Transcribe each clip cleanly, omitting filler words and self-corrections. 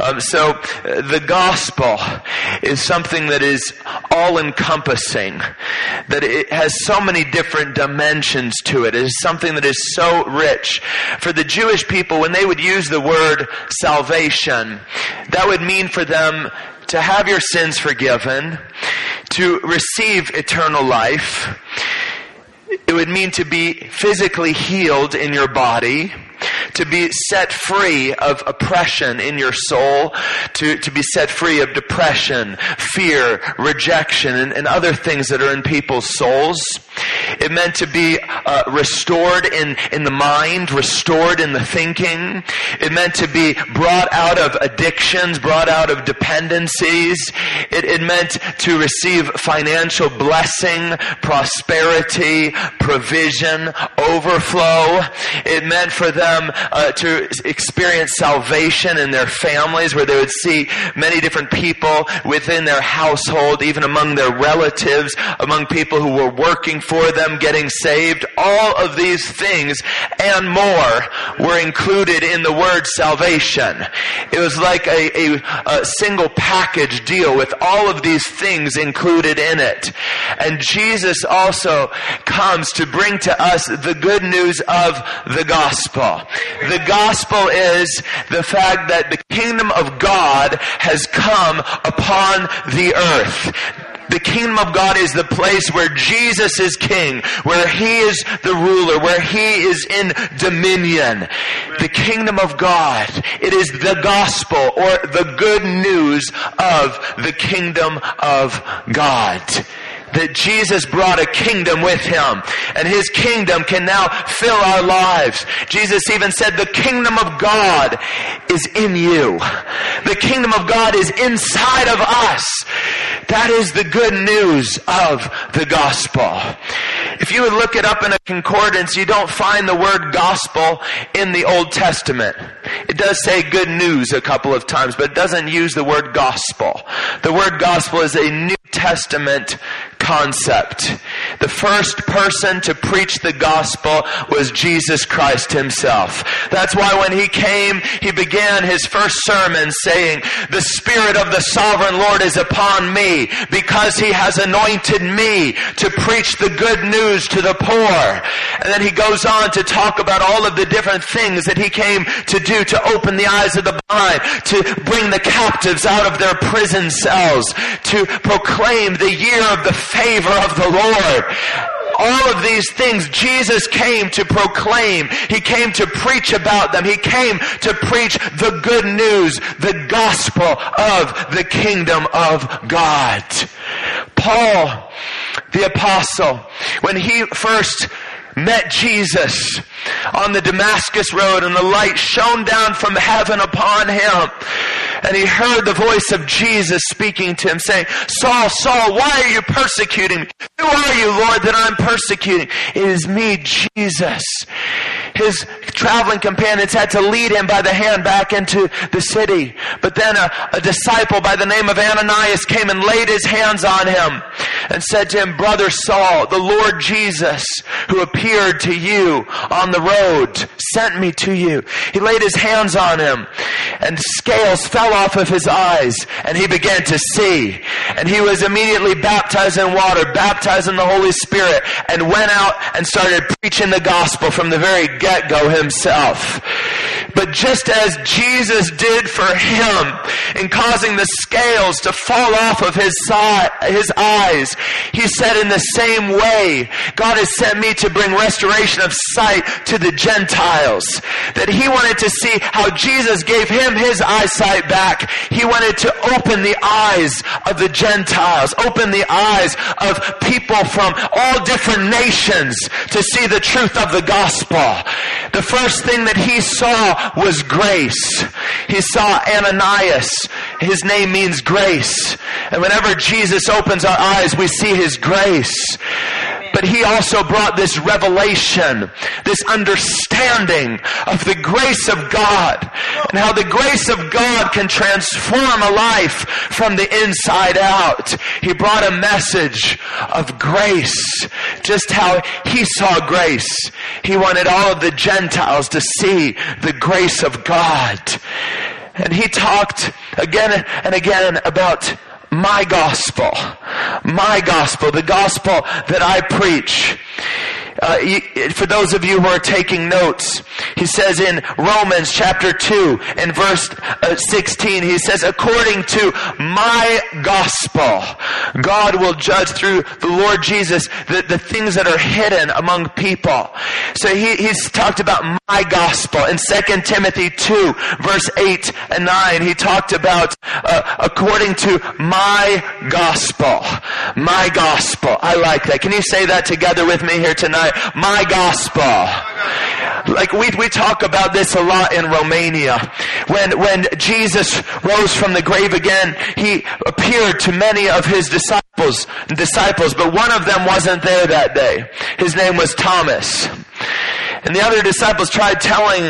So the gospel is something that is all-encompassing, that it has so many different dimensions to it. It is something that is so rich. For the Jewish people, when they would use the word salvation, that would mean for them to have your sins forgiven, to receive eternal life. It would mean to be physically healed in your body, to be set free of oppression in your soul, to be set free of depression, fear, rejection, and other things that are in people's souls. It meant to be restored in the mind, restored in the thinking. It meant to be brought out of addictions, brought out of dependencies. It meant to receive financial blessing, prosperity, provision, overflow. It meant for them to experience salvation in their families, where they would see many different people within their household, even among their relatives, among people who were working for them, getting saved. All of these things and more were included in the word salvation. It was like a single package deal with all of these things included in it. And Jesus also comes to bring to us the good news of the gospel. The gospel is the fact that the kingdom of God has come upon the earth. The kingdom of God is the place where Jesus is king, where he is the ruler, where he is in dominion. The kingdom of God, it is the gospel, or the good news of the kingdom of God. That Jesus brought a kingdom with him, and his kingdom can now fill our lives. Jesus even said, the kingdom of God is in you. The kingdom of God is inside of us. That is the good news of the gospel. If you would look it up in a concordance, you don't find the word gospel in the Old Testament. It does say good news a couple of times, but it doesn't use the word gospel. The word gospel is a New Testament concept. The first person to preach the gospel was Jesus Christ himself. That's why when he came, he began his first sermon saying, the Spirit of the Sovereign Lord is upon me, because he has anointed me to preach the good news to the poor. And then he goes on to talk about all of the different things that he came to do, to open the eyes of the blind, to bring the captives out of their prison cells, to proclaim the year of the favor of the Lord. All of these things Jesus came to proclaim. He came to preach about them. He came to preach the good news, the gospel of the kingdom of God. Paul, the apostle, when he first met Jesus on the Damascus road, and the light shone down from heaven upon him, and he heard the voice of Jesus speaking to him, saying, Saul, Saul, why are you persecuting me? Who are you, Lord, that I'm persecuting? It is me, Jesus. His traveling companions had to lead him by the hand back into the city. But then a disciple by the name of Ananias came and laid his hands on him and said to him, Brother Saul, the Lord Jesus, who appeared to you on the road, sent me to you. He laid his hands on him, and scales fell off of his eyes, and he began to see. And he was immediately baptized in water, baptized in the Holy Spirit, and went out and started preaching the gospel from the very get-go himself. But just as Jesus did for him in causing the scales to fall off of his eyes, he said, in the same way, God has sent me to bring restoration of sight to the Gentiles. That he wanted to see how Jesus gave him his eyesight back. He wanted to open the eyes of the Gentiles, open the eyes of people from all different nations to see the truth of the gospel. The first thing that he saw was grace. He saw Ananias. His name means grace. And whenever Jesus opens our eyes, we see his grace. But he also brought this revelation, this understanding of the grace of God, and how the grace of God can transform a life from the inside out. He brought a message of grace, just how he saw grace. He wanted all of the Gentiles to see the grace of God. And he talked again and again about my gospel, the gospel that I preach. For those of you who are taking notes, he says in Romans chapter 2 and verse 16, he says, according to my gospel, God will judge through the Lord Jesus the things that are hidden among people. So he's talked about my gospel. In 2 Timothy 2 verse 8 and 9, he talked about according to my gospel. My gospel. I like that. Can you say that together with me here tonight? My gospel. Like we talk about this a lot in Romania. When Jesus rose from the grave again, he appeared to many of his disciples, but one of them wasn't there that day. His name was Thomas. And the other disciples tried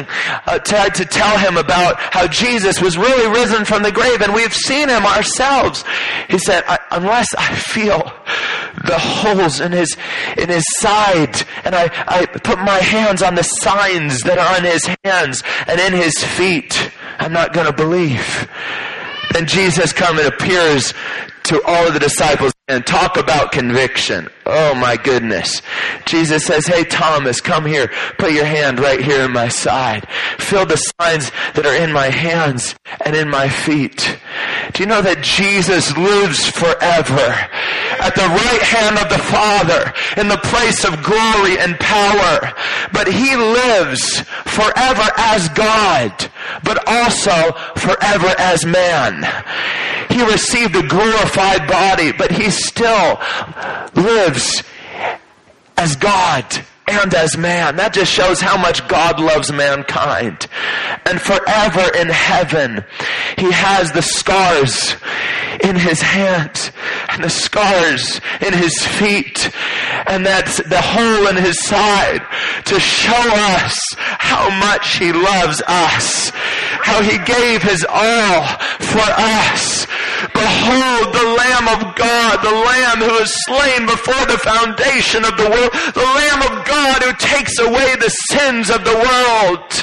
to tell him about how Jesus was really risen from the grave, and we've seen him ourselves. He said, unless I feel the holes in his side, and I put my hands on the signs that are on his hands and in his feet, I'm not going to believe. And Jesus comes and appears to all of the disciples and talk about conviction. Oh my goodness. Jesus says, hey Thomas, come here. Put your hand right here in my side. Feel the signs that are in my hands and in my feet. Do you know that Jesus lives forever at the right hand of the Father in the place of glory and power? But he lives forever as God, but also forever as man. He received a glorified body, but he still lives as God and as man. That just shows how much God loves mankind. And forever in heaven, he has the scars in his hands and the scars in his feet, and that's the hole in his side to show us how much he loves us, how he gave his all for us. Behold the Lamb of God, the Lamb who is slain before the foundation of the world, the Lamb of God who takes away the sins of the world.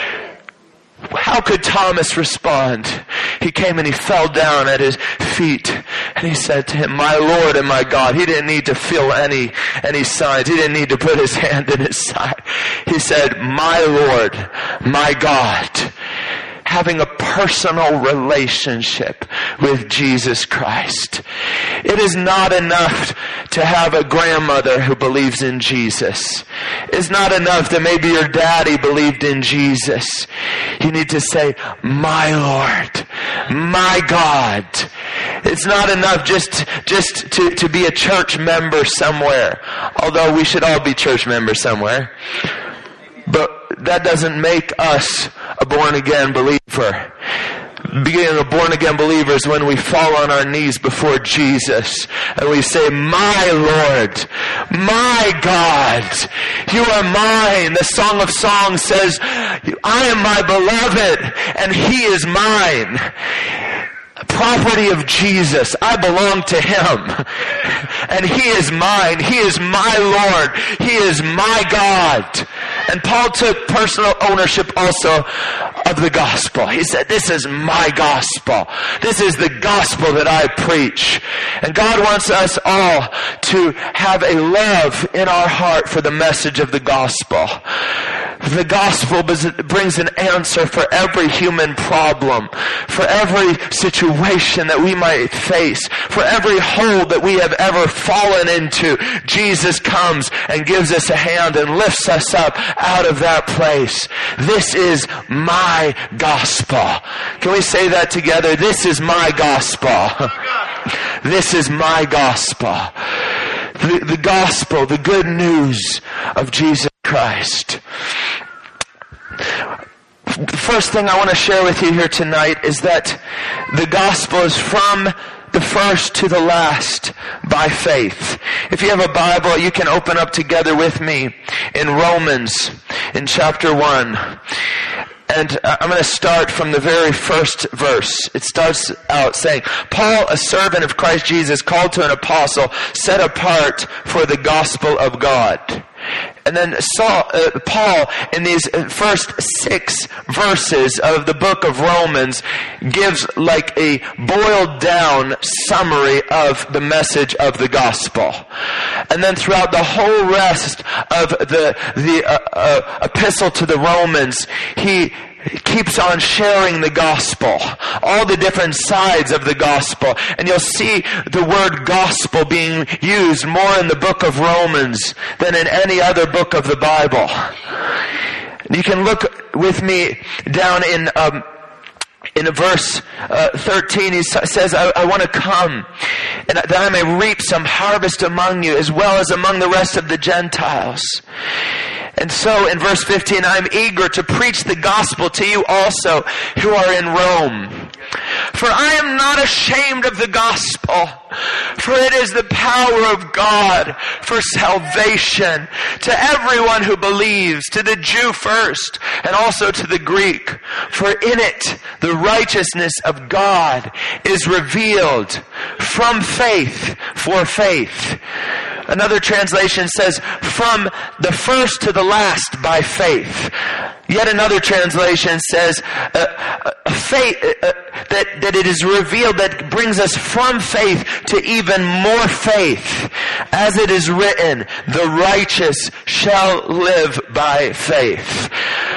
How could Thomas respond? He came and he fell down at his feet and he said to him, my Lord and my God. He didn't need to feel any signs. He didn't need to put his hand in his side. He said, my Lord, my God. Having a personal relationship with Jesus Christ. It is not enough to have a grandmother who believes in Jesus. It's not enough that maybe your daddy believed in Jesus. You need to say, my Lord, my God. It's not enough just to be a church member somewhere. Although we should all be church members somewhere. But that doesn't make us a born-again believer. Being a born-again believer is when we fall on our knees before Jesus and we say, my Lord, my God, you are mine. The Song of Songs says, I am my beloved and he is mine. Property of Jesus. I belong to him. And he is mine. He is my Lord. He is my God. And Paul took personal ownership also of the gospel. He said, this is my gospel. This is the gospel that I preach. And God wants us all to have a love in our heart for the message of the gospel. The gospel brings an answer for every human problem, for every situation that we might face, for every hole that we have ever fallen into. Jesus comes and gives us a hand and lifts us up out of that place. This is my gospel. Can we say that together? This is my gospel. This is my gospel. The gospel, the good news of Jesus Christ. The first thing I want to share with you here tonight is that the gospel is from the first to the last by faith. If you have a Bible, you can open up together with me in Romans in chapter 1. And I'm going to start from the very first verse. It starts out saying, Paul, a servant of Christ Jesus, called to an apostle, set apart for the gospel of God. And then Paul, in these first 6 verses of the book of Romans, gives like a boiled down summary of the message of the gospel. And then throughout the whole rest of the epistle to the Romans, he keeps on sharing the gospel, all the different sides of the gospel. And you'll see the word gospel being used more in the book of Romans than in any other book of the Bible. You can look with me down in verse 13, he says, I want to come, and that I may reap some harvest among you, as well as among the rest of the Gentiles. And so in verse 15, I'm eager to preach the gospel to you also who are in Rome. For I am not ashamed of the gospel, for it is the power of God for salvation to everyone who believes, to the Jew first, and also to the Greek. For in it the righteousness of God is revealed from faith for faith. Another translation says, from the first to the last by faith. Yet another translation says, faith, that it is revealed, that brings us from faith to even more faith. As it is written, the righteous shall live by faith.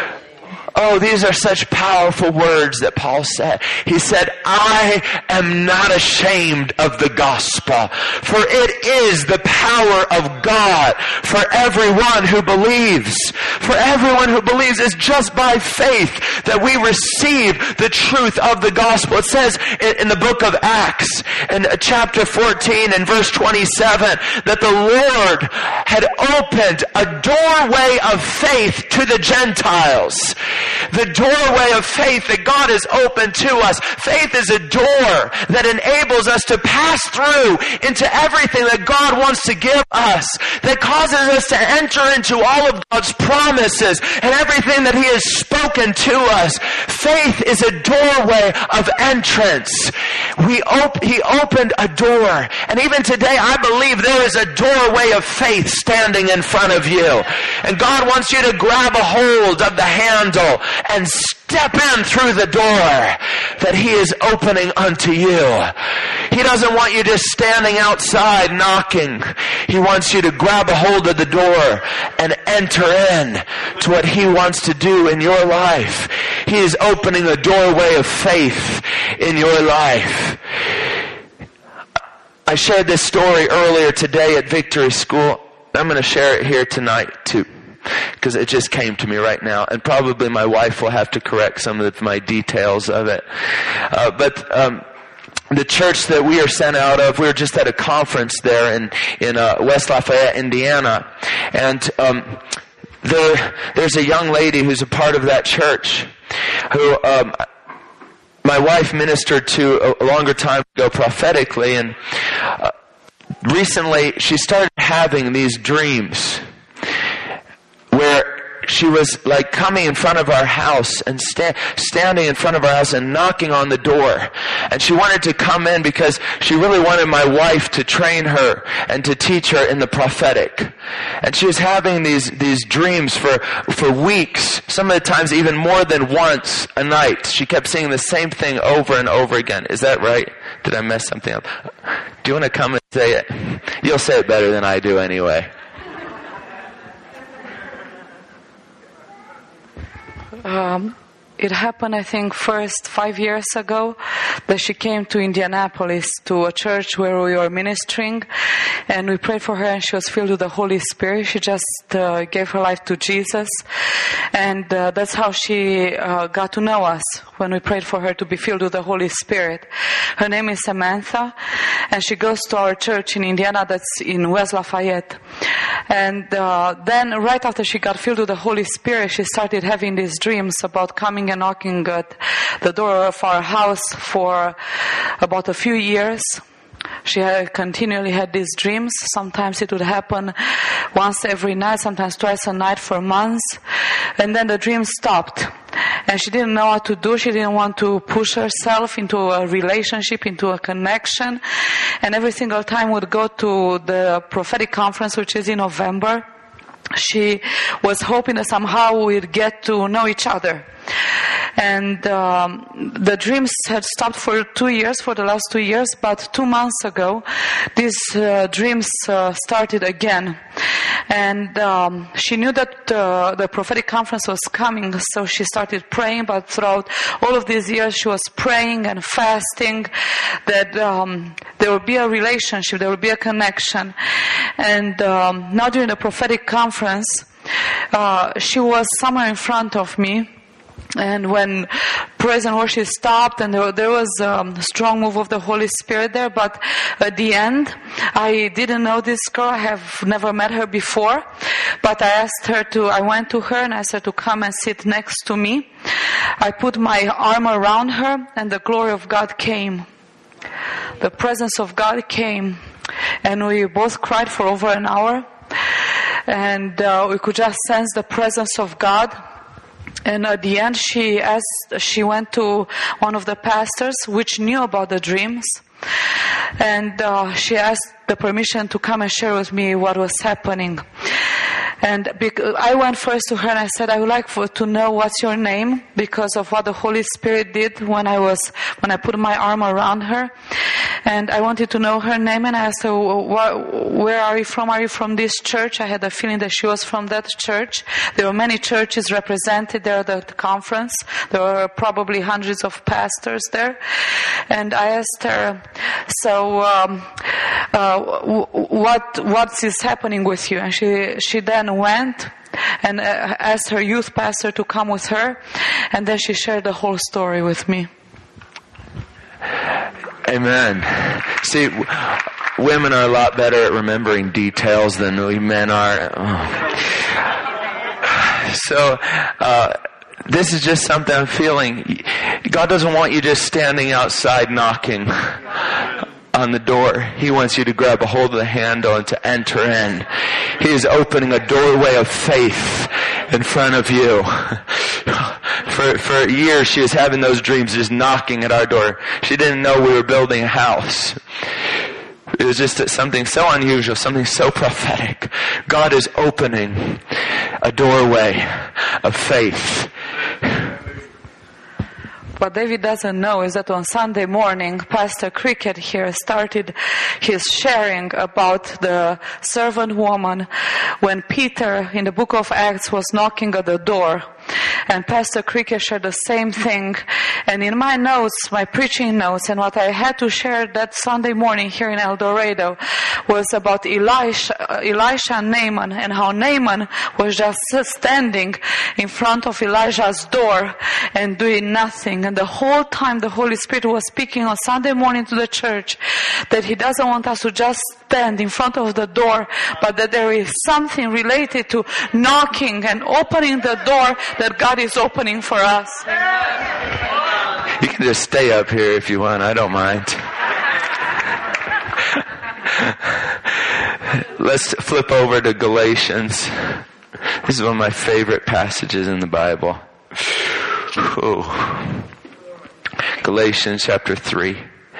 Oh, these are such powerful words that Paul said. He said, I am not ashamed of the gospel, for it is the power of God for everyone who believes. For everyone who believes, is just by faith that we receive the truth of the gospel. It says in the book of Acts, in chapter 14 and verse 27, that the Lord had opened a doorway of faith to the Gentiles. The doorway of faith that God has opened to us. Faith is a door that enables us to pass through into everything that God wants to give us, that causes us to enter into all of God's promises and everything that He has spoken to us. Faith is a doorway of entrance. He opened a door, and even today I believe there is a doorway of faith standing in front of you, and God wants you to grab a hold of the handle and step in through the door that He is opening unto you. He doesn't want you just standing outside knocking. He wants you to grab a hold of the door and enter in to what He wants to do in your life. He is opening a doorway of faith in your life. I shared this story earlier today at Victory School. I'm going to share it here tonight too, because it just came to me right now, and probably my wife will have to correct some of my details of it. But the church that we are sent out of, we were just at a conference there in West Lafayette, Indiana, and there's a young lady who's a part of that church who my wife ministered to a longer time ago prophetically, and recently she started having these dreams where she was like coming in front of our house and standing in front of our house and knocking on the door. And she wanted to come in because she really wanted my wife to train her and to teach her in the prophetic. And she was having these dreams for weeks, some of the times even more than once a night. She kept seeing the same thing over and over again. Is that right? Did I mess something up? Do you want to come and say it? You'll say it better than I do anyway. It happened, I think, first 5 years ago that she came to Indianapolis to a church where we were ministering, and we prayed for her and she was filled with the Holy Spirit. She just gave her life to Jesus, and that's how she got to know us, when we prayed for her to be filled with the Holy Spirit. Her name is Samantha, and she goes to our church in Indiana that's in West Lafayette. And then right after she got filled with the Holy Spirit, she started having these dreams about coming and knocking at the door of our house for about a few years. She had continually had these dreams. Sometimes it would happen once every night, sometimes twice a night for months. And then the dreams stopped. And she didn't know what to do. She didn't want to push herself into a relationship, into a connection. And every single time would go to the prophetic conference, which is in November. she was hoping that somehow we'd get to know each other. And the dreams had stopped for the last 2 years, but 2 months ago, these dreams started again. And she knew that the prophetic conference was coming, so she started praying, but throughout all of these years, she was praying and fasting that there would be a relationship, there would be a connection. And now during the prophetic conference, she was somewhere in front of me. And when praise and worship stopped, and there was a strong move of the Holy Spirit there, but at the end, I didn't know this girl. I have never met her before, but I went to her and asked her to come and sit next to me. I put my arm around her, and the glory of God came. The presence of God came, and we both cried for over an hour, and we could just sense the presence of God. And at the end, she went to one of the pastors, which knew about the dreams, and she asked the permission to come and share with me what was happening. And I went first to her and I said, I would like to know what's your name, because of what the Holy Spirit did when I put my arm around her. And I wanted to know her name, and I asked her, where are you from? Are you from this church? I had a feeling that she was from that church. There were many churches represented there at the conference. There were probably hundreds of pastors there. And I asked her, so what is happening with you? And she then went and asked her youth pastor to come with her, and then she shared the whole story with me. Amen. See, women are a lot better at remembering details than we men are. So, this is just something I'm feeling. God doesn't want you just standing outside knocking on the door. He wants you to grab a hold of the handle and to enter in. He is opening a doorway of faith in front of you. For years she was having those dreams, just knocking at our door. She didn't know we were building a house. It was just something so unusual, something so prophetic. God is opening a doorway of faith. What David doesn't know is that on Sunday morning, Pastor Cricket here started his sharing about the servant woman when Peter in the book of Acts was knocking at the door. And Pastor Cricket shared the same thing. And in my notes, my preaching notes, and what I had to share that Sunday morning here in El Dorado was about Elisha and Naaman, and how Naaman was just standing in front of Elijah's door and doing nothing. And the whole time the Holy Spirit was speaking on Sunday morning to the church that He doesn't want us to just stand in front of the door, but that there is something related to knocking and opening the door that God is opening for us. You can just stay up here if you want. I don't mind. Let's flip over to Galatians. This is one of my favorite passages in the Bible. Oh. Galatians chapter 3.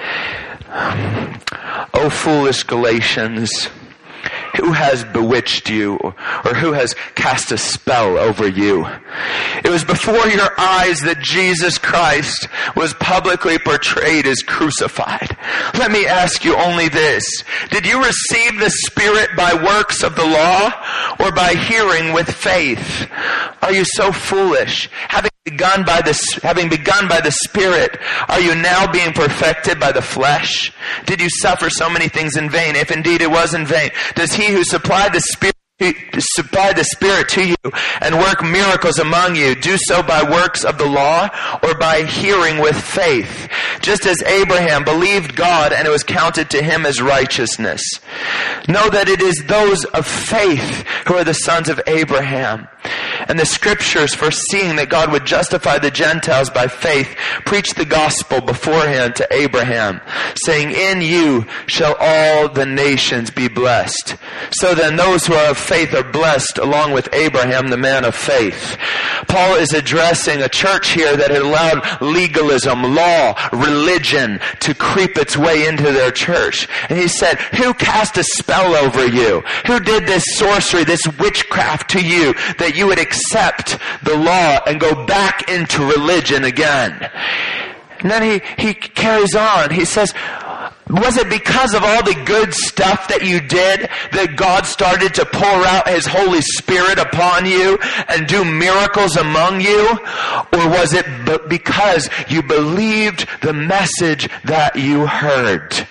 O foolish Galatians, who has bewitched you, or who has cast a spell over you? It was before your eyes that Jesus Christ was publicly portrayed as crucified. Let me ask you only this. Did you receive the Spirit by works of the law, or by hearing with faith? Are you so foolish? Having begun by the Spirit, are you now being perfected by the flesh? Did you suffer so many things in vain, if indeed it was in vain? Does He who supplied the Spirit to you and work miracles among you do so by works of the law, or by hearing with faith? Just as Abraham believed God, and it was counted to him as righteousness. Know that it is those of faith who are the sons of Abraham. And the scriptures, foreseeing that God would justify the Gentiles by faith, preached the gospel beforehand to Abraham, saying, in you shall all the nations be blessed. So then those who are of faith are blessed along with Abraham, the man of faith. Paul is addressing a church here that had allowed legalism, law, religion to creep its way into their church. And he said, who cast a spell over you? Who did this sorcery, this witchcraft to you, that you would accept the law and go back into religion again? And then he carries on. He says, was it because of all the good stuff that you did that God started to pour out His Holy Spirit upon you and do miracles among you? Or was it because you believed the message that you heard?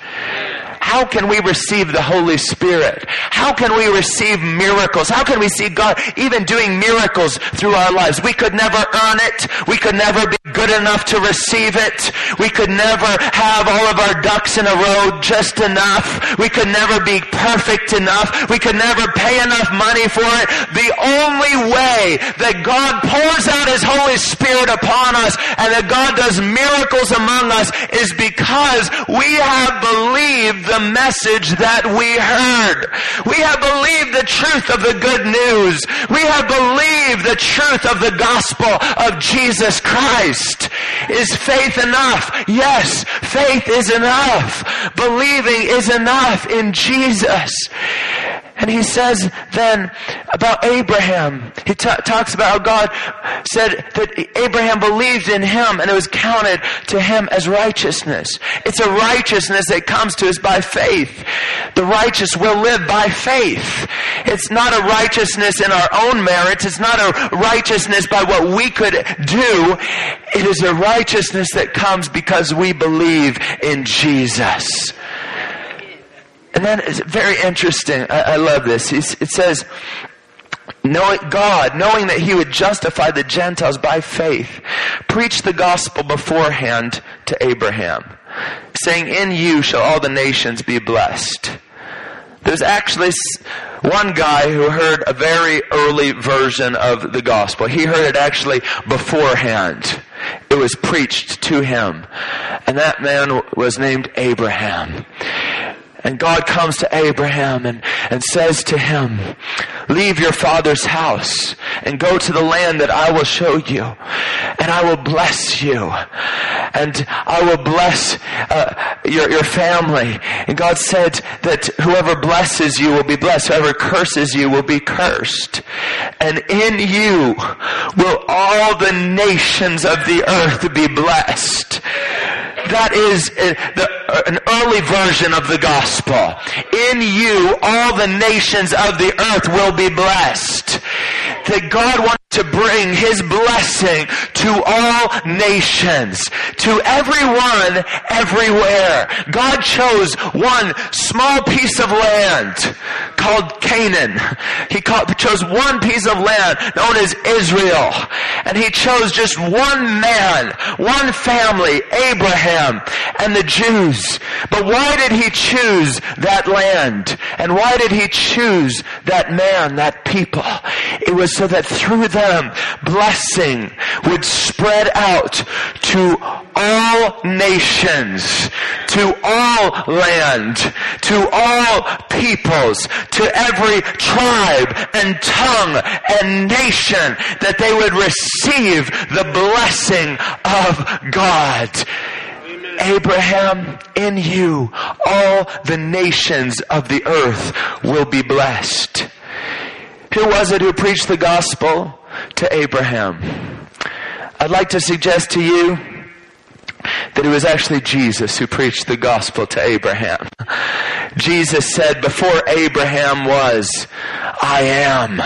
How can we receive the Holy Spirit? How can we receive miracles? How can we see God even doing miracles through our lives? We could never earn it. We could never be good enough to receive it. We could never have all of our ducks in a row just enough. We could never be perfect enough. We could never pay enough money for it. The only way that God pours out His Holy Spirit upon us and that God does miracles among us is because we have believed the message that we heard. We have believed the truth of the good news. We have believed the truth of the gospel of Jesus Christ. Is faith enough? Yes, faith is enough. Believing is enough in Jesus. And he says then about Abraham, he talks about how God said that Abraham believed in Him and it was counted to him as righteousness. It's a righteousness that comes to us by faith. The righteous will live by faith. It's not a righteousness in our own merits. It's not a righteousness by what we could do. It is a righteousness that comes because we believe in Jesus. And then it's very interesting. I love this. It says, God, knowing that He would justify the Gentiles by faith, preached the gospel beforehand to Abraham, saying, in you shall all the nations be blessed. There's actually one guy who heard a very early version of the gospel. He heard it actually beforehand. It was preached to him. And that man was named Abraham. And God comes to Abraham and says to him, leave your father's house and go to the land that I will show you. And I will bless you. And I will bless your family. And God said that whoever blesses you will be blessed. Whoever curses you will be cursed. And in you will all the nations of the earth be blessed. That is an early version of the gospel. In you, all the nations of the earth will be blessed. That God wants to bring His blessing to all nations, to everyone, everywhere. God chose one small piece of land called Canaan. He chose one piece of land known as Israel. And He chose just one man, one family, Abraham, and the Jews. But why did He choose that land? And why did He choose that man, that people? It was so that through them, blessing would spread out to all nations, to all land, to all peoples, to every tribe and tongue and nation, that they would receive the blessing of God. Abraham, in you, all the nations of the earth will be blessed. Who was it who preached the gospel to Abraham? I'd like to suggest to you that it was actually Jesus who preached the gospel to Abraham. Jesus said, before Abraham was, I am.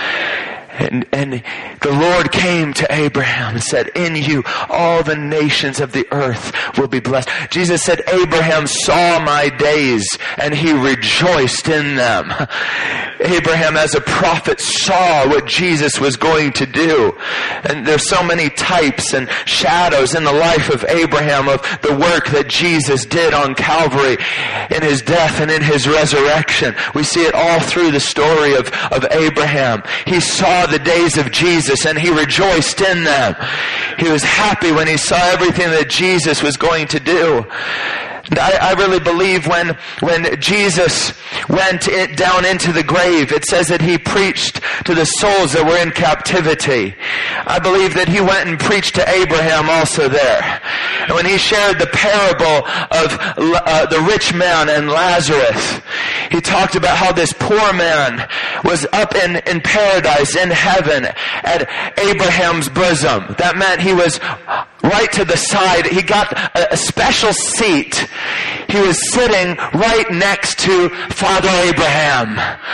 And the Lord came to Abraham and said, in you all the nations of the earth will be blessed. Jesus said, Abraham saw my days and he rejoiced in them. Abraham as a prophet saw what Jesus was going to do. And there's so many types and shadows in the life of Abraham of the work that Jesus did on Calvary in his death and in his resurrection. We see it all through the story of Abraham. He saw the days of Jesus and he rejoiced in them. He was happy when he saw everything that Jesus was going to do. I really believe when Jesus went down into the grave, it says that he preached to the souls that were in captivity. I believe that he went and preached to Abraham also there. And when he shared the parable of the rich man and Lazarus, he talked about how this poor man was up in paradise, in heaven, at Abraham's bosom. That meant he was right to the side. He got a special seat. He was sitting right next to Father Abraham.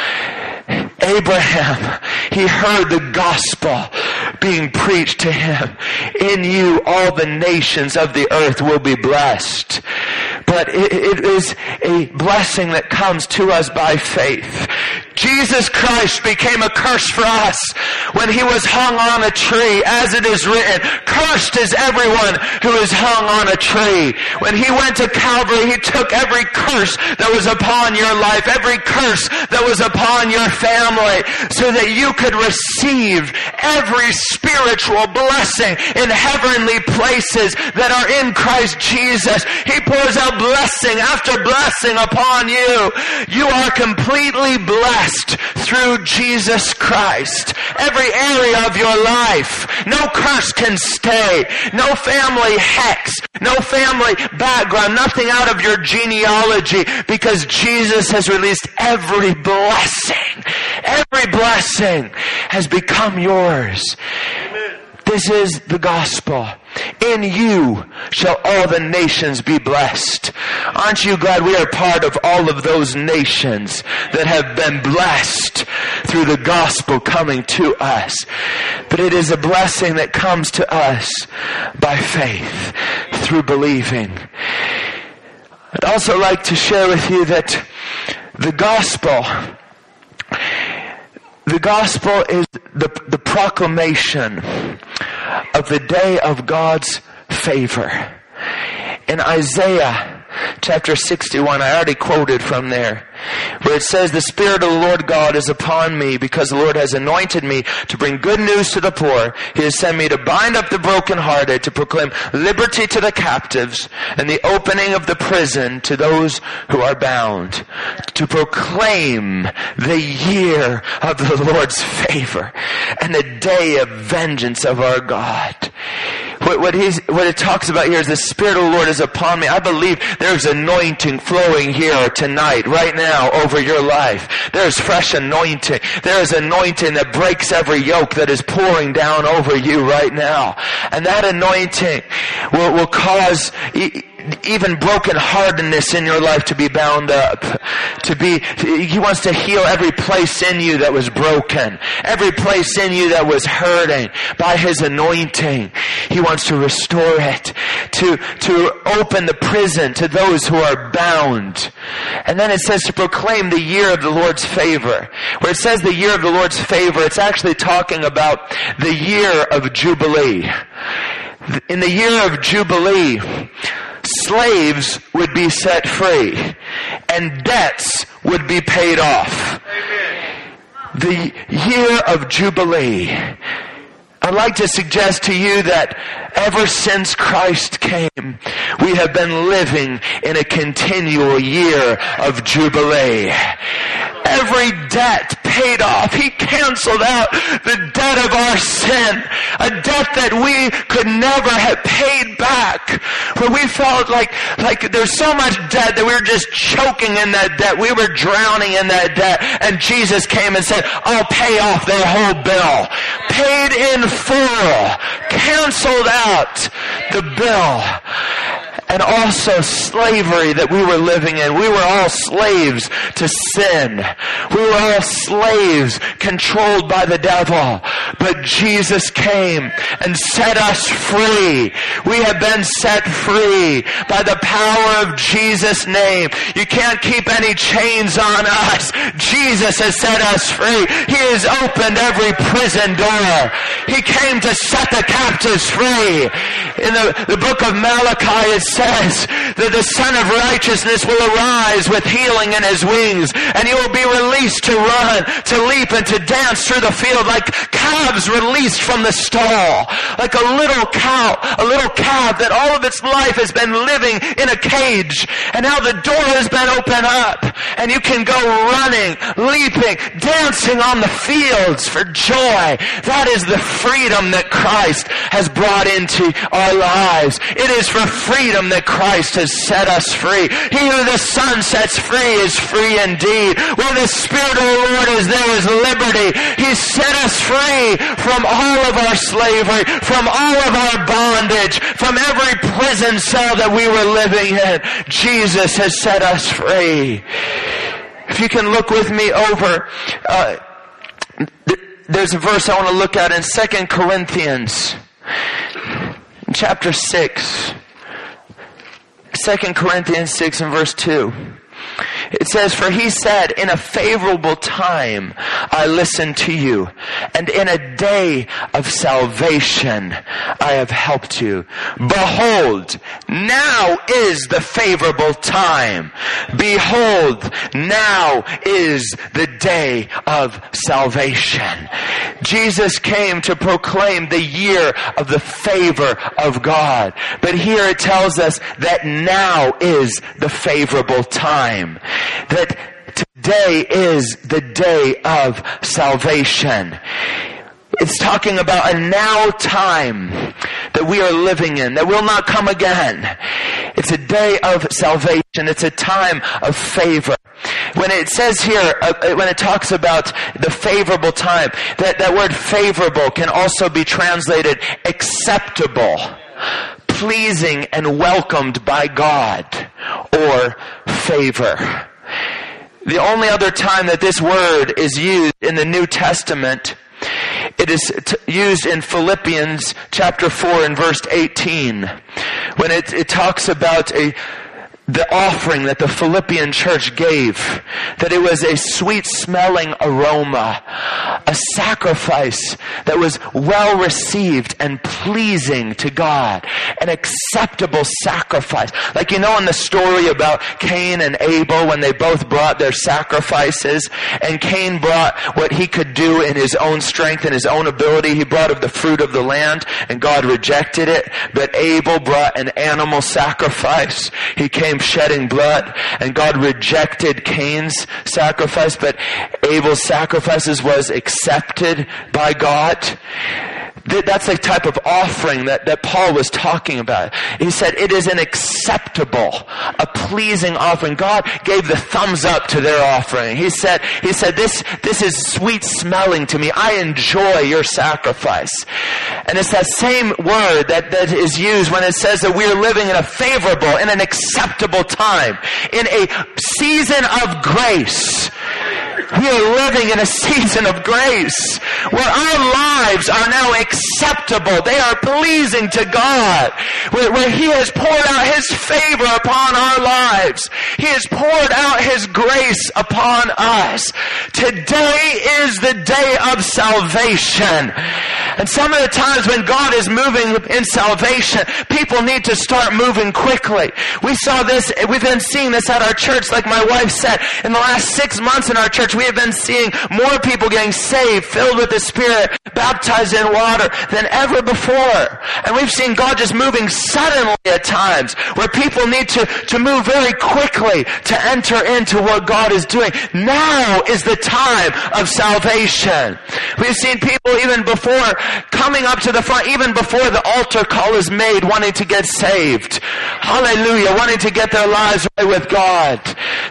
Abraham, he heard the gospel being preached to him. In you, all the nations of the earth will be blessed. But it is a blessing that comes to us by faith. Jesus Christ became a curse for us when he was hung on a tree, as it is written, cursed is everyone who is hung on a tree. When he went to Calvary, he took every curse that was upon your life, every curse that was upon your family, so that you could receive every spiritual blessing in heavenly places that are in Christ Jesus. He pours out blessing after blessing upon you. You are completely blessed through Jesus Christ. Every area of your life, no curse can stay. No family hex, no family background, nothing out of your genealogy, because Jesus has released every blessing. Every blessing has become yours. Amen. This is the gospel. In you shall all the nations be blessed. Aren't you glad we are part of all of those nations that have been blessed through the gospel coming to us? But it is a blessing that comes to us by faith, through believing. I'd also like to share with you that the gospel is the proclamation of the day of God's favor. In Isaiah chapter 61, I already quoted from there, where it says, the Spirit of the Lord God is upon me, because the Lord has anointed me to bring good news to the poor. He has sent me to bind up the brokenhearted, to proclaim liberty to the captives, and the opening of the prison to those who are bound, to proclaim the year of the Lord's favor and the day of vengeance of our God. What it talks about here is the Spirit of the Lord is upon me. I believe there's anointing flowing here tonight, right now, over your life. There's fresh anointing. There is anointing that breaks every yoke that is pouring down over you right now. And that anointing will cause even brokenheartedness in your life to be bound up. He wants to heal every place in you that was broken, every place in you that was hurting. By his anointing, he wants to restore it, to open the prison to those who are bound. And then it says to proclaim the year of the Lord's favor. Where it says the year of the Lord's favor, it's actually talking about the year of Jubilee. In the year of Jubilee, slaves would be set free and debts would be paid off. Amen. The year of Jubilee. I'd like to suggest to you that ever since Christ came, we have been living in a continual year of Jubilee. Every debt paid off. He canceled out the debt of our sin. A debt that we could never have paid back. Where we felt like there's so much debt that we were just choking in that debt. We were drowning in that debt. And Jesus came and said, I'll pay off their whole bill. Paid in full. Canceled out the bill. and also slavery that we were living in. We were all slaves to sin. We were all slaves controlled by the devil. But Jesus came and set us free. We have been set free by the power of Jesus' name. You can't keep any chains on us. Jesus has set us free. He has opened every prison door. He came to set the captives free. In the book of Malachi, it says that the Son of Righteousness will arise with healing in his wings, and he will be released to run, to leap, and to dance through the field like calves released from the stall. Like a little cow, a little calf that all of its life has been living in a cage, and now the door has been opened up, and you can go running, leaping, dancing on the fields for joy. That is the freedom that Christ has brought into our lives. It is for freedom that Christ has set us free. He who the Son sets free is free indeed. Where the Spirit of the Lord is, there is liberty. He set us free from all of our slavery, from all of our bondage, from every prison cell that we were living in. Jesus has set us free. If you can look with me over, there's a verse I want to look at in 2 Corinthians chapter 6. 2 Corinthians 6 and verse 2. It says, "For he said, in a favorable time I listened to you, and in a day of salvation I have helped you. Behold, now is the favorable time. Behold, now is the day of salvation." Jesus came to proclaim the year of the favor of God. But here it tells us that now is the favorable time. That today is the day of salvation. It's talking about a now time that we are living in, that will not come again. It's a day of salvation. It's a time of favor. When it says here, when it talks about the favorable time, that word favorable can also be translated acceptable, pleasing and welcomed by God, or favor. The only other time that this word is used in the New Testament, it is used in Philippians chapter 4 and verse 18, when it talks about the offering that the Philippian church gave, that it was a sweet-smelling aroma, a sacrifice that was well received and pleasing to God, an acceptable sacrifice. Like, you know, in the story about Cain and Abel, when they both brought their sacrifices, and Cain brought what he could do in his own strength and his own ability. He brought of the fruit of the land, and God rejected it. But Abel brought an animal sacrifice. He came shedding blood, and God rejected Cain's sacrifice, but Abel's sacrifices was accepted by God. That's the type of offering that Paul was talking about. He said it is an acceptable, a pleasing offering. God gave the thumbs up to their offering. He said this is sweet smelling to me. I enjoy your sacrifice. And it's that same word that is used when it says that we are living in a favorable, in an acceptable time, in a season of grace. We are living in a season of grace where our lives are now acceptable. They are pleasing to God. Where He has poured out His favor upon our lives. He has poured out His grace upon us. Today is the day of salvation. And some of the times when God is moving in salvation, people need to start moving quickly. We saw this, we've been seeing this at our church, like my wife said. In the last 6 months in our church, we have been seeing more people getting saved, filled with the Spirit, baptized in water than ever before. And we've seen God just moving suddenly at times, where people need to move very quickly to enter into what God is doing. Now is the time of salvation. We've seen people even before coming up to the front, even before the altar call is made, wanting to get saved. Hallelujah, wanting to get their lives right with God.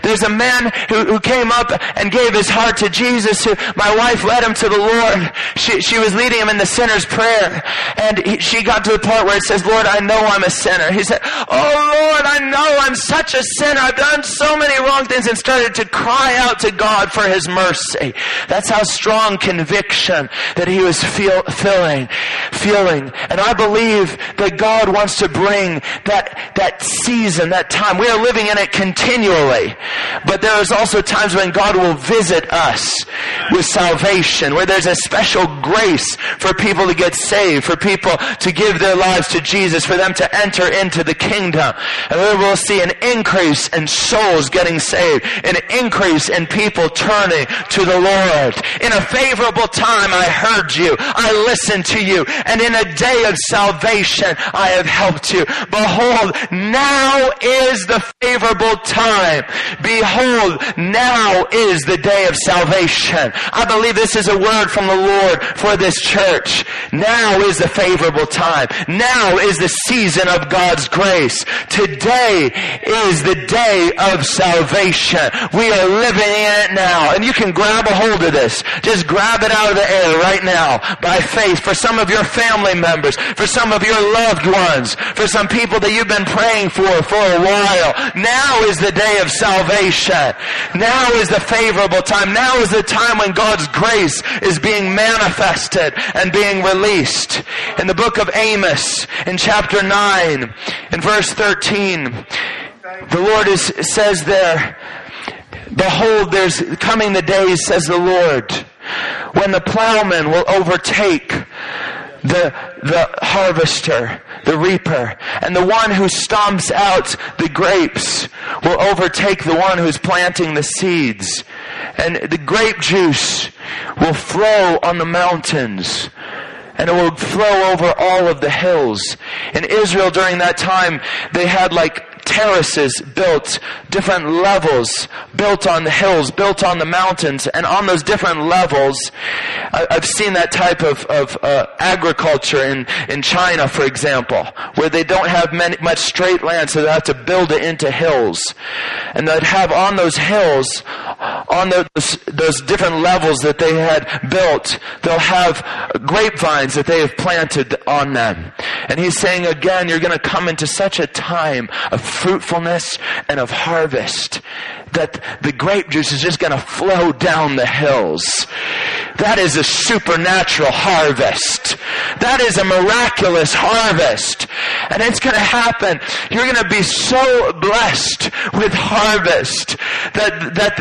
There's a man who came up and gave his heart to Jesus. My wife led him to the Lord. She was leading him in the sinner's prayer. And she got to the part where it says, Lord, I know I'm a sinner. He said, oh Lord, I know I'm such a sinner. I've done so many wrong things, and started to cry out to God for his mercy. That's how strong conviction that he was feeling. And I believe that God wants to bring that season, that time. We are living in it continually. But there is also times when God will visit us with salvation, where there's a special grace for people to get saved, for people to give their lives to Jesus, for them to enter into the kingdom. And we will see an increase in souls getting saved, an increase in people turning to the Lord. In a favorable time I heard you, I listened to you, and in a day of salvation I have helped you. Behold, now is the favorable time. Behold, now is the day of salvation. I believe this is a word from the Lord for this church. Now is the favorable time. Now is the season of God's grace. Today is the day of salvation. We are living in it now. And you can grab a hold of this. Just grab it out of the air right now by faith. For some of your family members, for some of your loved ones, for some people that you've been praying for a while. Now is the day of salvation. Now is the favorable time. Now is the time when God's grace is being manifested and being released. In the book of Amos, in chapter 9, in verse 13, the Lord says there, behold, there's coming the days, says the Lord, when the plowman will overtake the harvester, the reaper, and the one who stomps out the grapes will overtake the one who's planting the seeds. And the grape juice will flow on the mountains, and it will flow over all of the hills. In Israel during that time, they had terraces built, different levels built on the hills, built on the mountains, and on those different levels, I've seen that type of agriculture in China, for example, where they don't have much straight land, so they have to build it into hills. And they'd have on those hills, on those different levels that they had built, they'll have grapevines that they have planted on them. And he's saying again, you're going to come into such a time of fruitfulness and of harvest that the grape juice is just going to flow down the hills. That is a supernatural harvest. That is a miraculous harvest. And it's going to happen. You're going to be so blessed with harvest that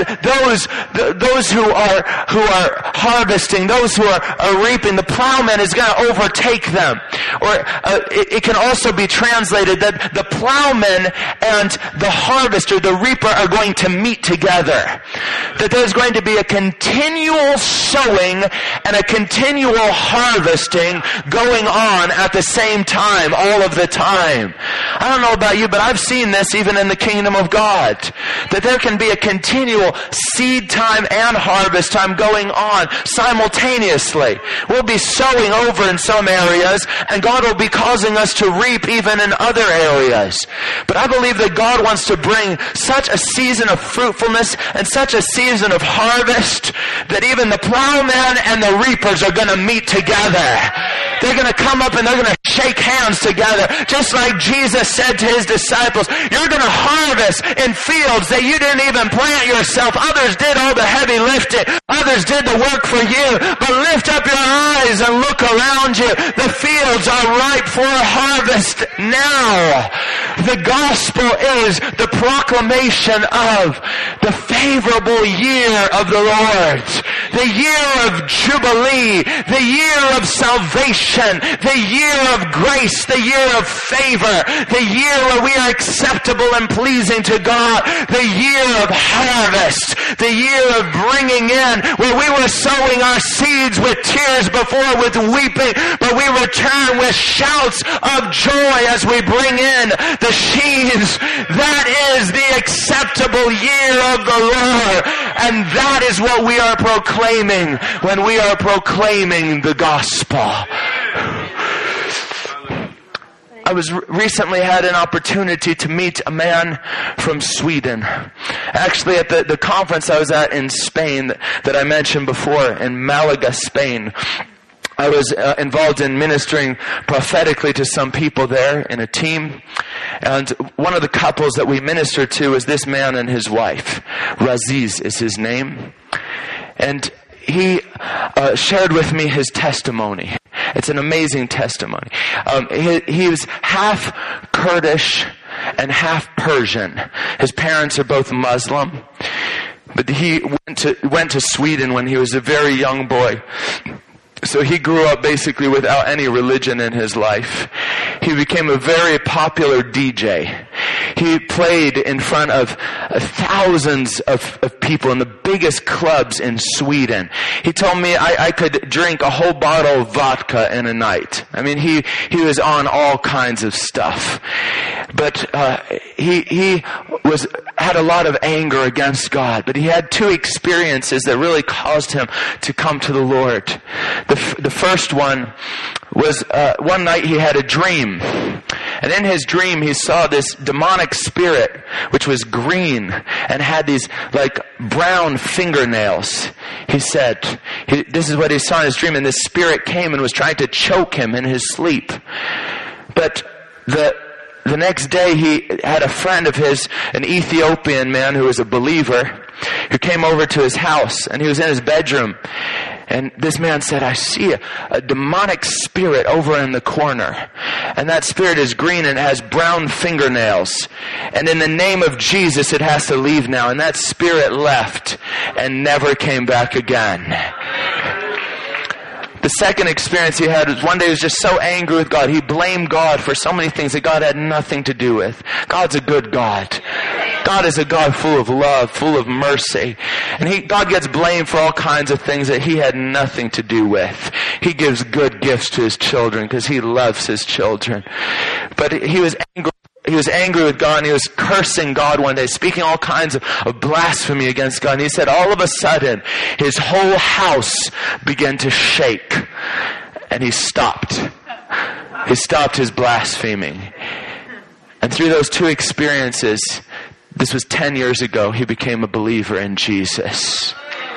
those who are harvesting, those who are reaping, the plowman is going to overtake them. Or it can also be translated that the plowman and the harvester, the reaper, are going to meet together. That there's going to be a continual sowing and a continual harvesting going on at the same time, all of the time. I don't know about you, but I've seen this even in the kingdom of God. That there can be a continual seed time and harvest time going on simultaneously. We'll be sowing over in some areas, and God will be causing us to reap even in other areas. But I believe that God wants to bring such a season of fruitfulness and such a season of harvest that even the plowman and the reapers are going to meet together. They're going to come up and they're going to shake hands together. Just like Jesus said to his disciples, you're going to harvest in fields that you didn't even plant yourself. Others did all the heavy lifting. Others did the work for you. But lift up your eyes and look around you. The fields are ripe for harvest now. The gospel is the proclamation of the favorable year of the Lord. The year of Jubilee. The year of salvation. The year of grace. The year of favor. The year where we are acceptable and pleasing to God. The year of harvest. The year of bringing in, where we were sowing our seeds with tears before, with weeping, but we return with shouts of joy as we bring in the sheaves. That is the acceptable year of the Lord. And that is what we are proclaiming when we are proclaiming the gospel. I was recently had an opportunity to meet a man from Sweden. Actually, at the conference I was at in Spain that I mentioned before, in Malaga, Spain, I was involved in ministering prophetically to some people there in a team. And one of the couples that we ministered to is this man and his wife. Raziz is his name. And he shared with me his testimony. It's an amazing testimony. He was half Kurdish and half Persian. His parents are both Muslim. But he went to Sweden when he was a very young boy. So he grew up basically without any religion in his life. He became a very popular DJ. He played in front of thousands of people in the biggest clubs in Sweden. He told me I could drink a whole bottle of vodka in a night. I mean, he was on all kinds of stuff. But he had a lot of anger against God. But he had two experiences that really caused him to come to the Lord. The first one was one night he had a dream. And in his dream he saw this demonic spirit which was green and had these like brown fingernails. He said, this is what he saw in his dream, and this spirit came and was trying to choke him in his sleep. But the next day he had a friend of his, an Ethiopian man who was a believer, who came over to his house, and he was in his bedroom. And this man said, I see a demonic spirit over in the corner. And that spirit is green and has brown fingernails. And in the name of Jesus, it has to leave now. And that spirit left and never came back again. The second experience he had was one day he was just so angry with God. He blamed God for so many things that God had nothing to do with. God's a good God. God is a God full of love, full of mercy. And God gets blamed for all kinds of things that he had nothing to do with. He gives good gifts to his children because he loves his children. But he was angry with God, and he was cursing God one day, speaking all kinds of blasphemy against God. And he said all of a sudden, his whole house began to shake. And he stopped. He stopped his blaspheming. And through those two experiences, this was 10 years ago, he became a believer in Jesus.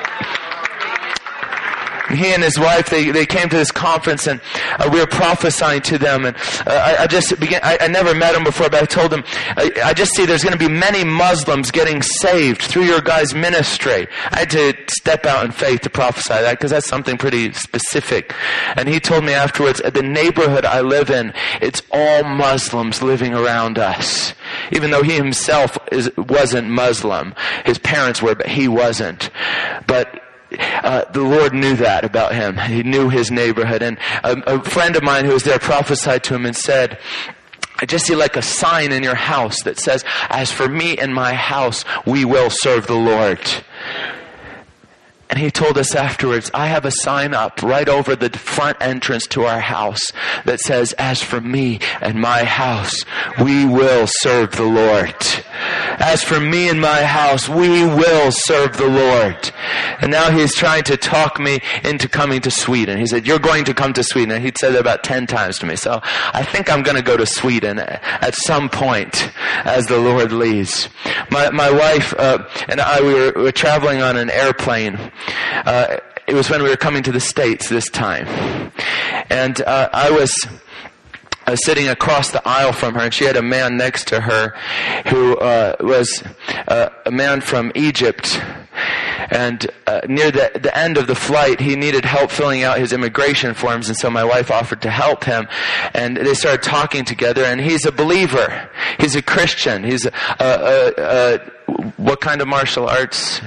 He and his wife, they came to this conference, and we were prophesying to them. And I never met him before, but I told him, I just see there's going to be many Muslims getting saved through your guys' ministry. I had to step out in faith to prophesy that, because that's something pretty specific. And he told me afterwards, the neighborhood I live in, it's all Muslims living around us. Even though he himself wasn't Muslim. His parents were, but he wasn't. But the Lord knew that about him. He knew his neighborhood. And a friend of mine who was there prophesied to him and said, I just see like a sign in your house that says, as for me and my house, we will serve the Lord. And he told us afterwards, I have a sign up right over the front entrance to our house that says, as for me and my house, we will serve the Lord. As for me and my house, we will serve the Lord. And now he's trying to talk me into coming to Sweden. He said, you're going to come to Sweden. And he'd said that about 10 times to me. So I think I'm going to go to Sweden at some point as the Lord leads. My wife and I, we were traveling on an airplane. It was when we were coming to the States this time. And I was sitting across the aisle from her, and she had a man next to her who was a man from Egypt. And near the end of the flight, he needed help filling out his immigration forms, and so my wife offered to help him. And they started talking together, and he's a believer. He's a Christian. He's what kind of martial arts?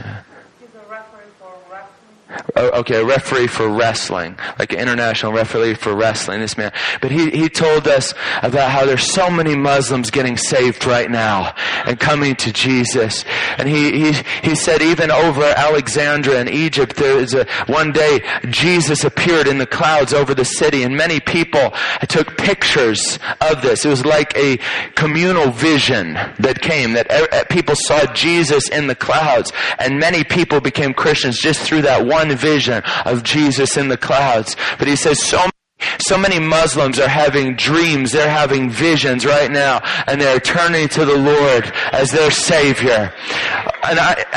Okay, a referee for wrestling, like an international referee for wrestling, this man. But he told us about how there's so many Muslims getting saved right now and coming to Jesus. And he said even over Alexandria in Egypt, there is one day Jesus appeared in the clouds over the city, and many people took pictures of this. It was like a communal vision that came, that people saw Jesus in the clouds, and many people became Christians just through that one vision of Jesus in the clouds. But he says so many So many Muslims are having dreams, they're having visions right now, and they're turning to the Lord as their Savior. And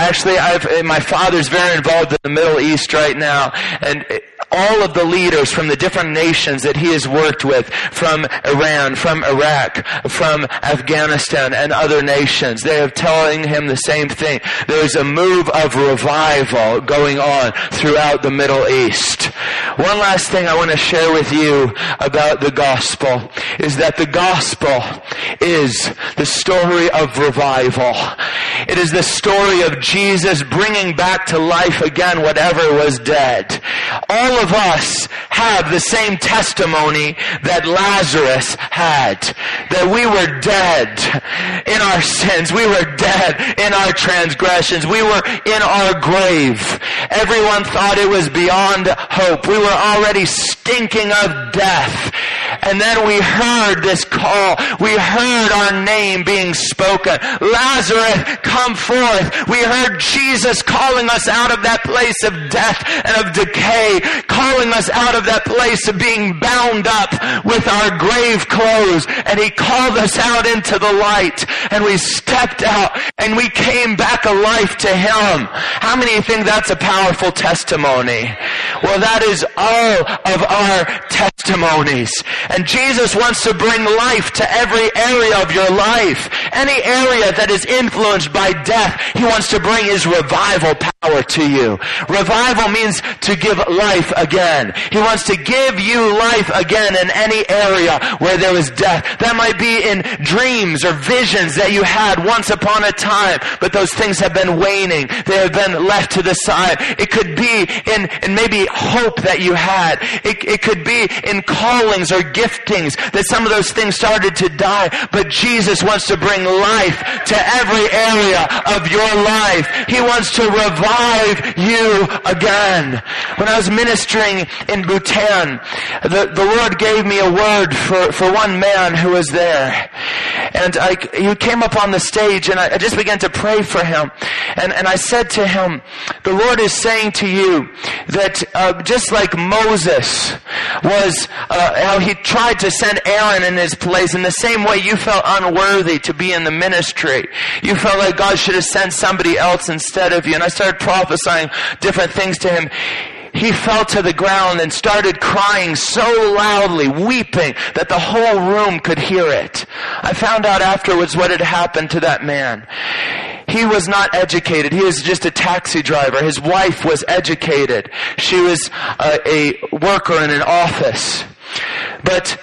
my father's very involved in the Middle East right now, and all of the leaders from the different nations that he has worked with, from Iran, from Iraq, from Afghanistan, and other nations, they are telling him the same thing. There's a move of revival going on throughout the Middle East. One last thing I want to share with you about the gospel is that the gospel is the story of revival. It is the story of Jesus bringing back to life again whatever was dead. All of us have the same testimony that Lazarus had, that we were dead in our sins. We were dead in our transgressions. We were in our grave. Everyone thought it was beyond hope. We were already stinking of death. And then we heard this call. We heard our name being spoken. Lazarus, come forth. We heard Jesus calling us out of that place of death and of decay, calling us out of that place of being bound up with our grave clothes. And he called us out into the light. And we stepped out and we came back alive to him. How many think that's a powerful testimony? Well, that is all of our testimonies. And Jesus wants to bring life to every area of your life. Any area that is influenced by death, he wants to bring his revival power to you. Revival means to give life again. He wants to give you life again in any area where there is death. That might be in dreams or visions that you had once upon a time, but those things have been waning. They have been left to the side. It could be in maybe hope that you had. It could be in callings or giftings that some of those things started to die, but Jesus wants to bring life to every area of your life. He wants to revive you again. When I was ministering in Bhutan, the Lord gave me a word for one man who was there. And he came up on the stage and I just began to pray for him. And I said to him, the Lord is saying to you that just like Moses was, how he tried to send Aaron in his place, in the same way you felt unworthy to be in the ministry. You felt like God should have sent somebody else instead of you. And I started prophesying different things to him. He fell to the ground and started crying so loudly, weeping, that the whole room could hear it. I found out afterwards what had happened to that man. He was not educated. He was just a taxi driver. His wife was educated. She was a worker in an office. But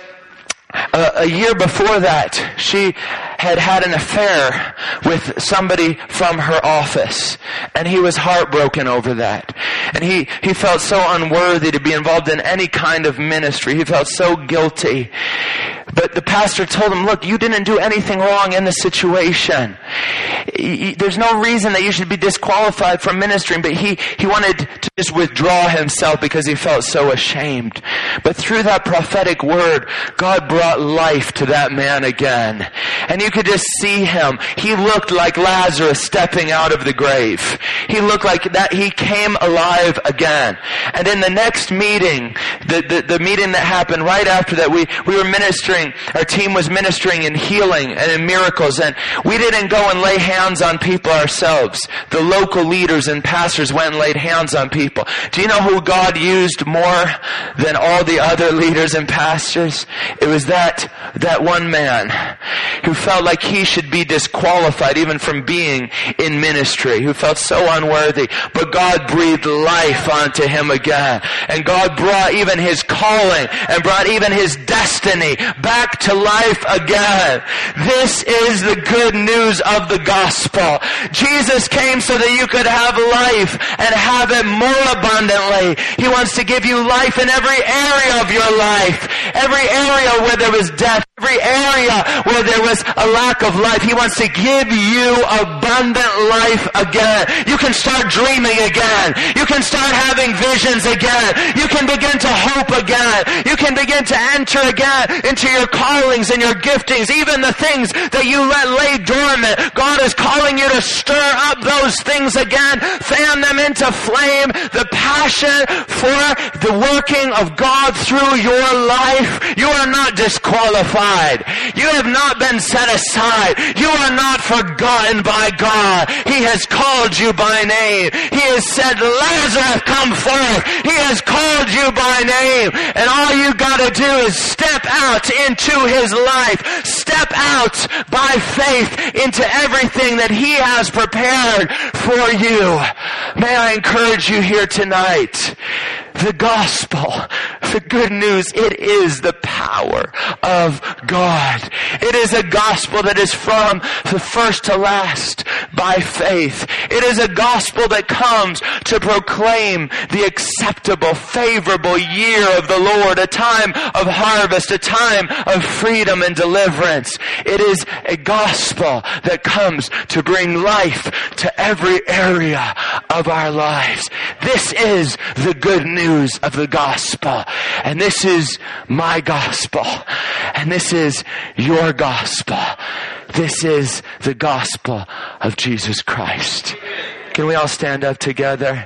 a year before that, she had an affair with somebody from her office. And he was heartbroken over that. And he felt so unworthy to be involved in any kind of ministry. He felt so guilty. But the pastor told him, look, you didn't do anything wrong in the situation. There's no reason that you should be disqualified from ministering. But he wanted to just withdraw himself because he felt so ashamed. But through that prophetic word, God brought life to that man again. And you could just see him. He looked like Lazarus stepping out of the grave. He looked like that he came alive again. And in the next meeting, the meeting that happened right after that, we were ministering. Our team was ministering in healing and in miracles, and we didn't go and lay hands on people ourselves. The local leaders and pastors went and laid hands on people. Do you know who God used more than all the other leaders and pastors? It was that one man who felt like he should be disqualified even from being in ministry, who felt so unworthy. But God breathed life onto him again. And God brought even his calling and brought even his destiny back to life again. This is the good news of the gospel. Jesus came so that you could have life and have it more abundantly. He wants to give you life in every area of your life. Every area where there was death, every area where there was a lack of life. He wants to give you abundant life again. You can start dreaming again. You can start having visions again. You can begin to hope again. You can begin to enter again into your callings and your giftings, even the things that you let lay dormant. God is calling you to stir up those things again, fan them into flame, the passion for the working of God through your life. You are not disqualified. You have not been set aside. You are not forgotten by God. He has called you by name. He has said, Lazarus, come forth. He has called you by name. And all you gotta do is step out into His life. Step out by faith into everything that He has prepared for you. May I encourage you here tonight. The gospel, the good news, it is the power of God. It is a gospel that is from the first to last by faith. It is a gospel that comes to proclaim the acceptable, favorable year of the Lord, a time of harvest, a time of freedom and deliverance. It is a gospel that comes to bring life to every area of our lives. This is the good news of the gospel. And this is my gospel. And this is your gospel. This is the gospel of Jesus Christ. Can we all stand up together?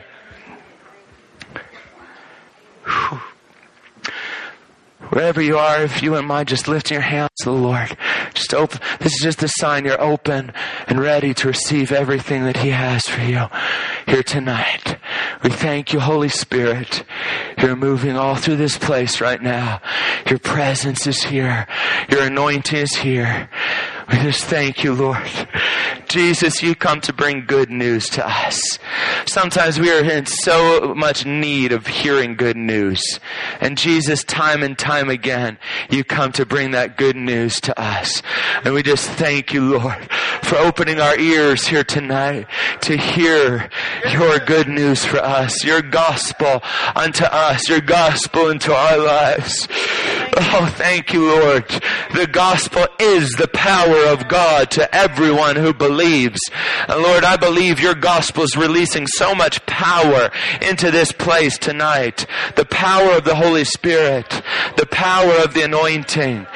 Whew. Wherever you are, if you wouldn't mind just lifting your hands to the Lord. Just open. This is just a sign you're open and ready to receive everything that He has for you here tonight. We thank you, Holy Spirit. You're moving all through this place right now. Your presence is here. Your anointing is here. We just thank you, Lord. Jesus, you come to bring good news to us. Sometimes we are in so much need of hearing good news. And Jesus, time and time again, you come to bring that good news to us. And we just thank you, Lord, for opening our ears here tonight to hear your good news for us, your gospel unto us, your gospel into our lives. Oh, thank you, Lord. The gospel is the power of God to everyone who believes. And Lord, I believe your gospel is releasing so much power into this place tonight. The power of the Holy Spirit, the power of the anointing.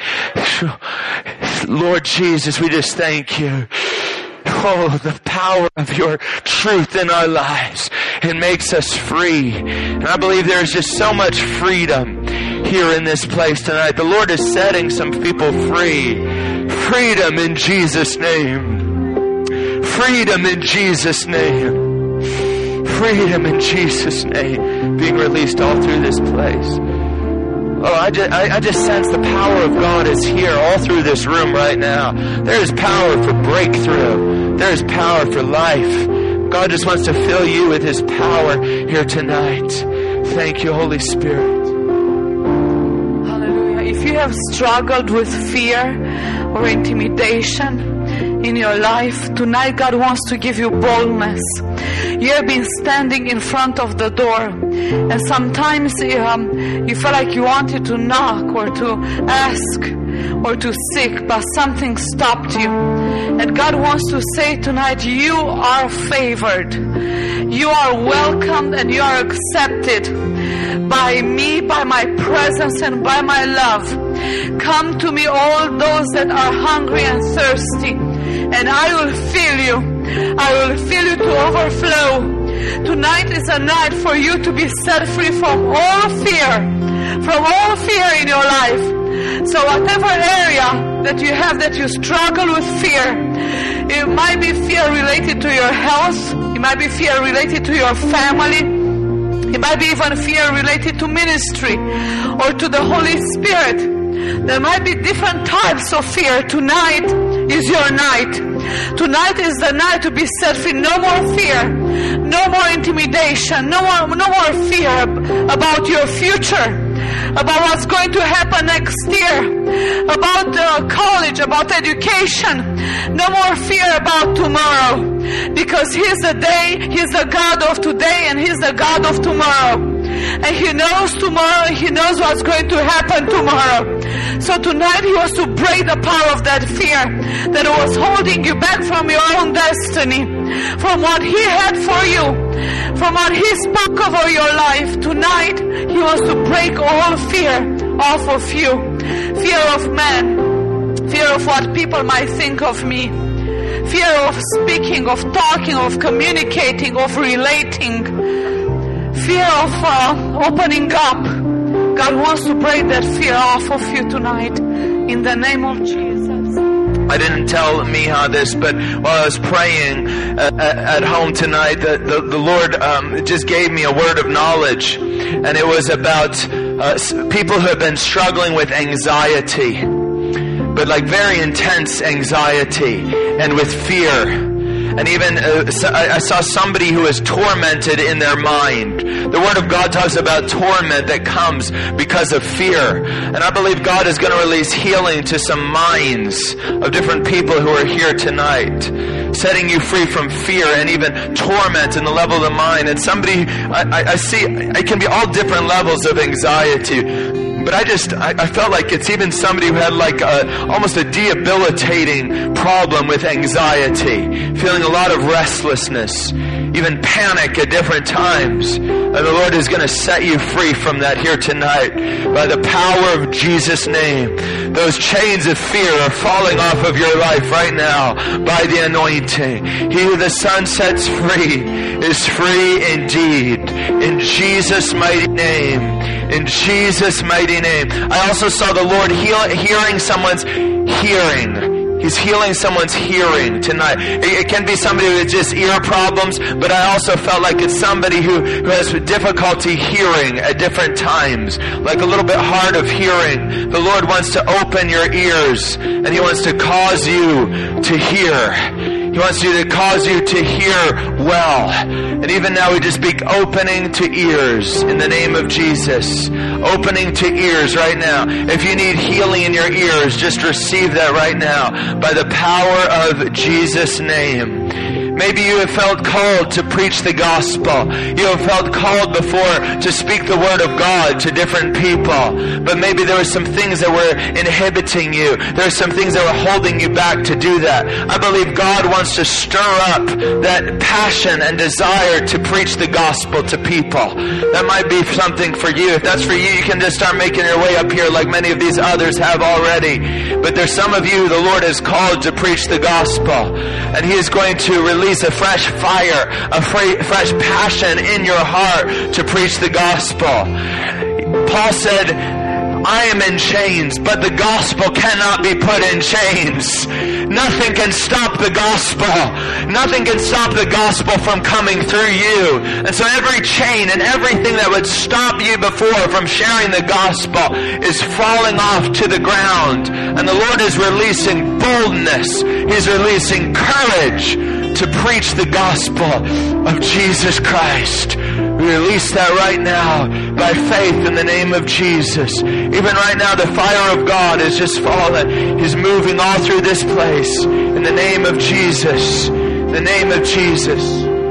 Lord Jesus, we just thank you. Oh, the power of your truth in our lives. It makes us free. And I believe there is just so much freedom here in this place tonight. The Lord is setting some people free. Freedom in Jesus' name. Freedom in Jesus' name. Freedom in Jesus' name being released all through this place. Oh, I just sense the power of God is here all through this room right now. There is power for breakthrough. There is power for life. God just wants to fill you with His power here tonight. Thank you, Holy Spirit. Hallelujah. If you have struggled with fear or intimidation in your life, tonight God wants to give you boldness. You have been standing in front of the door, and sometimes you feel like you wanted to knock or to ask or to seek, but something stopped you. And God wants to say tonight, you are favored. You are welcomed and you are accepted by me, by my presence and by my love. Come to me, all those that are hungry and thirsty, and I will fill you. I will fill you to overflow. Tonight is a night for you to be set free from all fear in your life. So whatever area that you have that you struggle with fear, it might be fear related to your health, it might be fear related to your family, it might be even fear related to ministry or to the Holy Spirit. There might be different types of fear. Tonight is your night. Tonight is the night to be set free. No more fear. No more intimidation. No more fear about your future, about what's going to happen next year, about college, about education. No more fear about tomorrow, because He's the day, He's the God of today, and He's the God of tomorrow. And He knows tomorrow, and He knows what's going to happen tomorrow. So tonight He wants to break the power of that fear that was holding you back from your own destiny, from what He had for you, from what He spoke over your life. Tonight He wants to break all fear off of you. Fear of man, fear of what people might think of me, fear of speaking, of talking, of communicating, of relating, fear of opening up. God wants to break that fear off of you tonight in the name of Jesus. I didn't tell Miha this, but while I was praying at home tonight, the Lord just gave me a word of knowledge, and it was about people who have been struggling with anxiety, but like very intense anxiety and with fear. And even I saw somebody who is tormented in their mind. The Word of God talks about torment that comes because of fear. And I believe God is going to release healing to some minds of different people who are here tonight, setting you free from fear and even torment in the level of the mind. And somebody, I see, it can be all different levels of anxiety. But I felt like it's even somebody who had like almost a debilitating problem with anxiety, feeling a lot of restlessness, even panic at different times. And the Lord is going to set you free from that here tonight by the power of Jesus' name. Those chains of fear are falling off of your life right now by the anointing. He who the Son sets free is free indeed. In Jesus' mighty name. In Jesus' mighty name. I also saw the Lord hearing someone's hearing. He's healing someone's hearing tonight. It can be somebody with just ear problems, but I also felt like it's somebody who has difficulty hearing at different times, like a little bit hard of hearing. The Lord wants to open your ears, and He wants to cause you to hear. He wants you to cause you to hear well. And even now we just speak opening to ears in the name of Jesus. Opening to ears right now. If you need healing in your ears, just receive that right now by the power of Jesus' name. Maybe you have felt called to preach the gospel. You have felt called before to speak the word of God to different people. But maybe there were some things that were inhibiting you. There are some things that were holding you back to do that. I believe God wants to stir up that passion and desire to preach the gospel to people. That might be something for you. If that's for you, you can just start making your way up here like many of these others have already. But there's some of you the Lord has called to preach the gospel. And He is going to release a fresh fire, a fresh passion in your heart to preach the gospel. Paul said, I am in chains, but the gospel cannot be put in chains. Nothing can stop the gospel. Nothing can stop the gospel from coming through you. And so every chain and everything that would stop you before from sharing the gospel is falling off to the ground. And the Lord is releasing boldness. He's releasing courage to preach the gospel of Jesus Christ. We release that right now by faith in the name of Jesus. Even right now, the fire of God is just fallen. He's moving all through this place in the name of Jesus. The name of Jesus.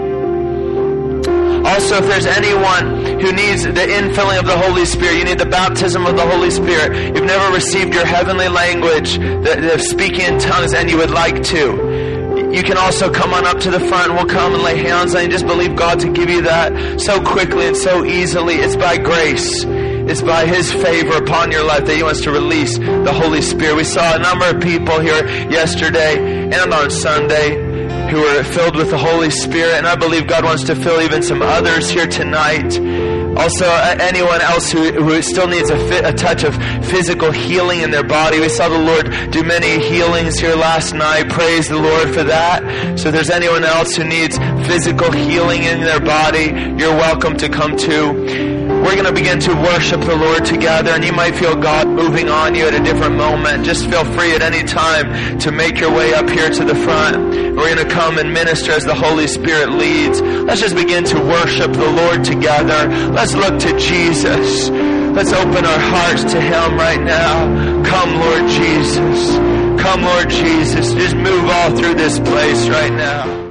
Also, if there's anyone who needs the infilling of the Holy Spirit, you need the baptism of the Holy Spirit, you've never received your heavenly language, the speaking in tongues, and you would like to, you can also come on up to the front. We'll come and lay hands on you. Just believe God to give you that so quickly and so easily. It's by grace. It's by His favor upon your life that He wants to release the Holy Spirit. We saw a number of people here yesterday and on Sunday who were filled with the Holy Spirit. And I believe God wants to fill even some others here tonight. Also, anyone else who still needs a touch of physical healing in their body. We saw the Lord do many healings here last night. Praise the Lord for that. So if there's anyone else who needs physical healing in their body, you're welcome to come too. We're going to begin to worship the Lord together, and you might feel God moving on you at a different moment. Just feel free at any time to make your way up here to the front. We're going to come and minister as the Holy Spirit leads. Let's just begin to worship the Lord together. Let's look to Jesus. Let's open our hearts to Him right now. Come, Lord Jesus. Come, Lord Jesus. Just move all through this place right now.